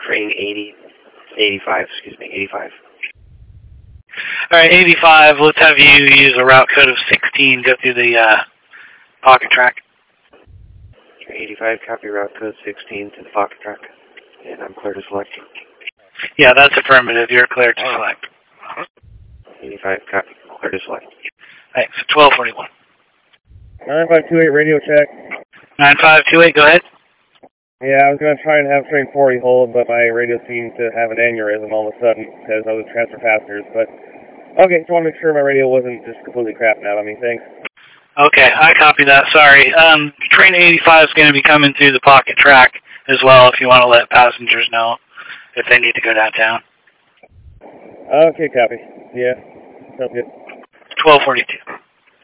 Train 85, 85. Alright, 85, let's have you use a route code of 16, go through the pocket track. Train 85, copy route code 16 to the pocket track. And I'm clear to select. Yeah, that's affirmative, you're clear to select. 85, copy, clear to select. Thanks, 1241. 9528 radio check. 9528, go ahead. Yeah, I was going to try and have train 40 hold, but my radio seemed to have an aneurysm all of a sudden because I was transfer passengers. But, okay, just want to make sure my radio wasn't just completely crapping out on me. Thanks. Okay, I copy that, sorry. Train 85 is going to be coming through the pocket track as well if you want to let passengers know if they need to go downtown. Okay, copy. Yeah, sounds good. 1242.